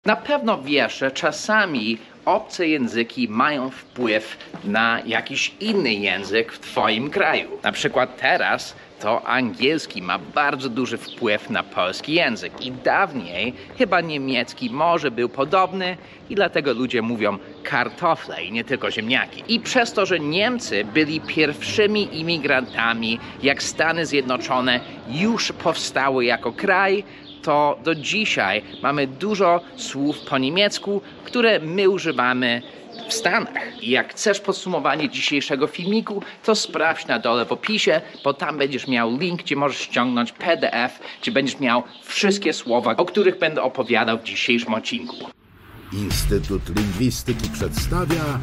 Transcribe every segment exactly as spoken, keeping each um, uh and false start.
Na pewno wiesz, że czasami obce języki mają wpływ na jakiś inny język w twoim kraju. Na przykład teraz to angielski ma bardzo duży wpływ na polski język i dawniej chyba niemiecki może był podobny i dlatego ludzie mówią kartofle i nie tylko ziemniaki. I przez to, że Niemcy byli pierwszymi imigrantami, jak Stany Zjednoczone już powstały jako kraj, to do dzisiaj mamy dużo słów po niemiecku, które my używamy w Stanach. I jak chcesz podsumowanie dzisiejszego filmiku, to sprawdź na dole w opisie, bo tam będziesz miał link, gdzie możesz ściągnąć P D F, gdzie będziesz miał wszystkie słowa, o których będę opowiadał w dzisiejszym odcinku. Instytut Lingwistyki przedstawia...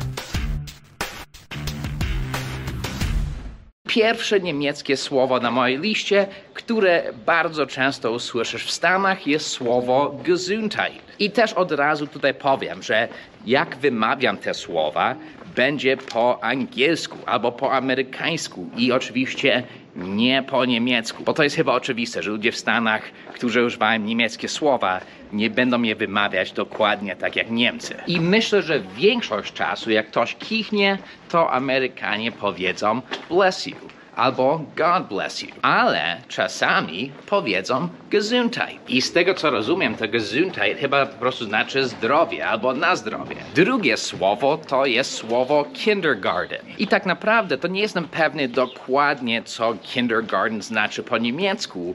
Pierwsze niemieckie słowo na mojej liście, które bardzo często usłyszysz w Stanach, jest słowo Gesundheit. I też od razu tutaj powiem, że jak wymawiam te słowa, będzie po angielsku albo po amerykańsku i oczywiście nie po niemiecku. Bo to jest chyba oczywiste, że ludzie w Stanach, którzy używają niemieckie słowa, nie będą je wymawiać dokładnie tak jak Niemcy. I myślę, że większość czasu, jak ktoś kichnie, to Amerykanie powiedzą bless you albo God bless you. Ale czasami powiedzą Gesundheit. I z tego co rozumiem, to Gesundheit chyba po prostu znaczy zdrowie albo na zdrowie. Drugie słowo to jest słowo kindergarten. I tak naprawdę to nie jestem pewny dokładnie, co kindergarten znaczy po niemiecku,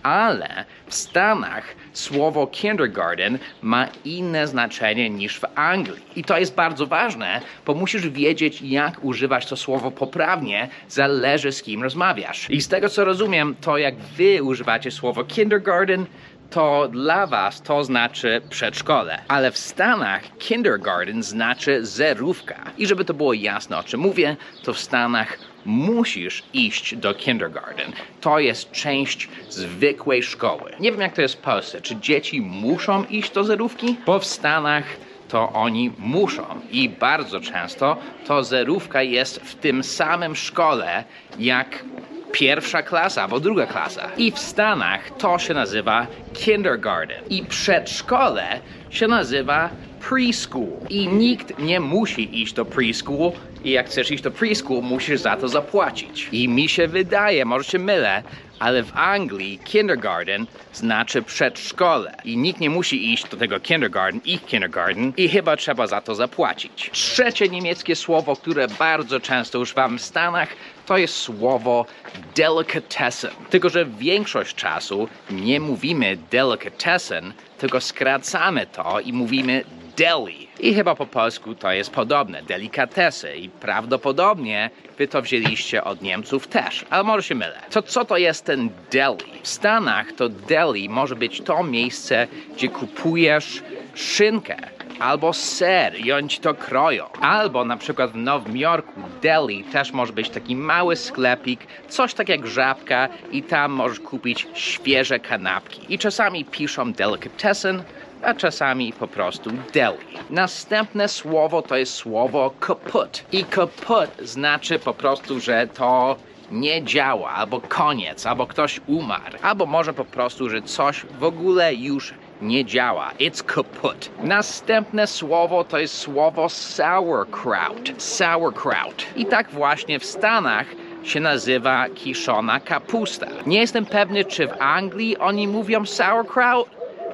ale w Stanach słowo kindergarten ma inne znaczenie niż w Anglii. I to jest bardzo ważne, bo musisz wiedzieć, jak używać to słowo poprawnie, zależy z kim rozmawiasz. I z tego co rozumiem, to jak wy używacie słowo kindergarten, to dla was to znaczy przedszkole. Ale w Stanach kindergarten znaczy zerówka. I żeby to było jasne, o czym mówię, to w Stanach musisz iść do kindergarten. To jest część zwykłej szkoły. Nie wiem, jak to jest w Polsce. Czy dzieci muszą iść do zerówki? Bo w Stanach to oni muszą. I bardzo często to zerówka jest w tym samym szkole, jak pierwsza klasa albo druga klasa. I w Stanach to się nazywa kindergarten. I przedszkole się nazywa preschool. I nikt nie musi iść do preschool. I jak chcesz iść do preschool, musisz za to zapłacić. I mi się wydaje, może się mylę, ale w Anglii kindergarten znaczy przedszkole. I nikt nie musi iść do tego kindergarten, ich kindergarten, i chyba trzeba za to zapłacić. Trzecie niemieckie słowo, które bardzo często używam w Stanach, to jest słowo delicatessen. Tylko że większość czasu nie mówimy delicatessen, tylko skracamy to i mówimy deli. I chyba po polsku to jest podobne, delikatesy. I prawdopodobnie wy to wzięliście od Niemców też, ale może się mylę. To co to jest ten deli? W Stanach to deli może być to miejsce, gdzie kupujesz szynkę albo ser i oni ci to kroją. Albo na przykład w Nowym Jorku deli też może być taki mały sklepik, coś tak jak Żabka i tam możesz kupić świeże kanapki. I czasami piszą delicatessen, a czasami po prostu deli. Następne słowo to jest słowo kaput. I kaput znaczy po prostu, że to nie działa, albo koniec, albo ktoś umarł, albo może po prostu, że coś w ogóle już nie działa. It's kaput. Następne słowo to jest słowo sauerkraut. Sauerkraut. I tak właśnie w Stanach się nazywa kiszona kapusta. Nie jestem pewny, czy w Anglii oni mówią sauerkraut.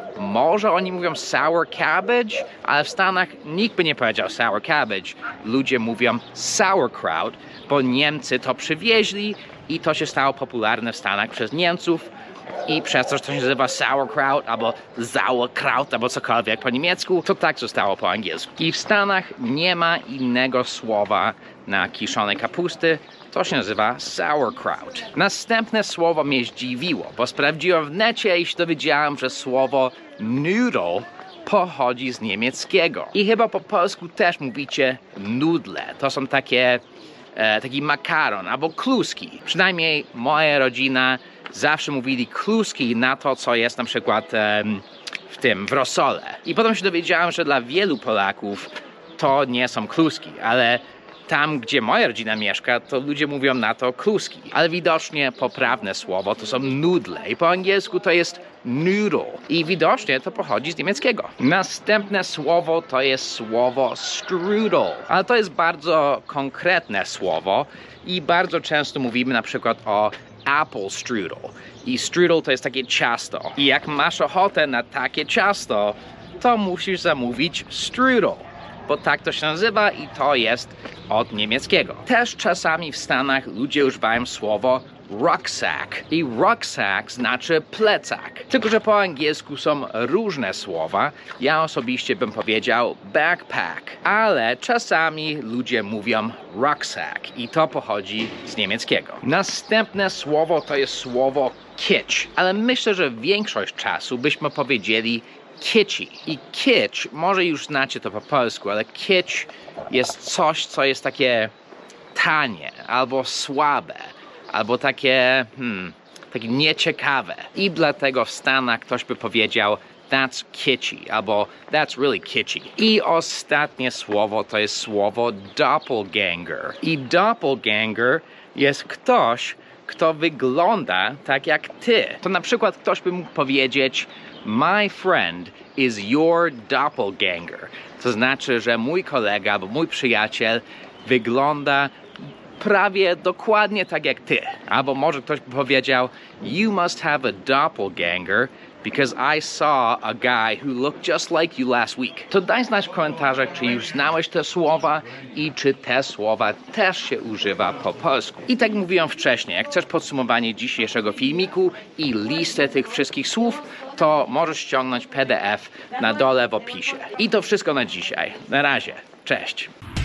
Może oni mówią sour cabbage, ale w Stanach nikt by nie powiedział sour cabbage. Ludzie mówią sauerkraut, bo Niemcy to przywieźli i to się stało popularne w Stanach przez Niemców i przez to, że to się nazywa sauerkraut albo sauerkraut albo cokolwiek po niemiecku, to tak zostało po angielsku. I w Stanach nie ma innego słowa na kiszonej kapusty. To się nazywa sauerkraut. Następne słowo mnie zdziwiło, bo sprawdziłem w necie i się dowiedziałem, że słowo noodle pochodzi z niemieckiego. I chyba po polsku też mówicie nudle. To są takie, e, taki makaron albo kluski. Przynajmniej moja rodzina zawsze mówili kluski na to, co jest na przykład e, w tym, w rosole. I potem się dowiedziałem, że dla wielu Polaków to nie są kluski, ale tam, gdzie moja rodzina mieszka, to ludzie mówią na to kluski. Ale widocznie poprawne słowo to są nudle i po angielsku to jest noodle. I widocznie to pochodzi z niemieckiego. Następne słowo to jest słowo strudel. Ale to jest bardzo konkretne słowo i bardzo często mówimy na przykład o apple strudel. I strudel to jest takie ciasto. I jak masz ochotę na takie ciasto, to musisz zamówić strudel, bo tak to się nazywa i to jest od niemieckiego. Też czasami w Stanach ludzie używają słowo rucksack i rucksack znaczy plecak. Tylko że po angielsku są różne słowa. Ja osobiście bym powiedział backpack, ale czasami ludzie mówią rucksack i to pochodzi z niemieckiego. Następne słowo to jest słowo kitsch, ale myślę, że większość czasu byśmy powiedzieli kitschy. I kitsch, może już znacie to po polsku, ale kitsch jest coś, co jest takie tanie, albo słabe, albo takie, hmm, takie nieciekawe. I dlatego w Stanach ktoś by powiedział that's kitschy, albo that's really kitschy. I ostatnie słowo to jest słowo doppelganger. I doppelganger jest ktoś, kto wygląda tak jak ty. To na przykład ktoś by mógł powiedzieć my friend is your doppelganger. To znaczy, że mój kolega albo mój przyjaciel wygląda prawie dokładnie tak jak ty. Albo może ktoś by powiedział you must have a doppelganger because I saw a guy who looked just like you last week. To daj znać w komentarzach, czy już znałeś te słowa i czy te słowa też się używa po polsku. I tak mówiłem wcześniej, jak chcesz podsumowanie dzisiejszego filmiku i listę tych wszystkich słów, to możesz ściągnąć P D F na dole w opisie. I to wszystko na dzisiaj. Na razie. Cześć.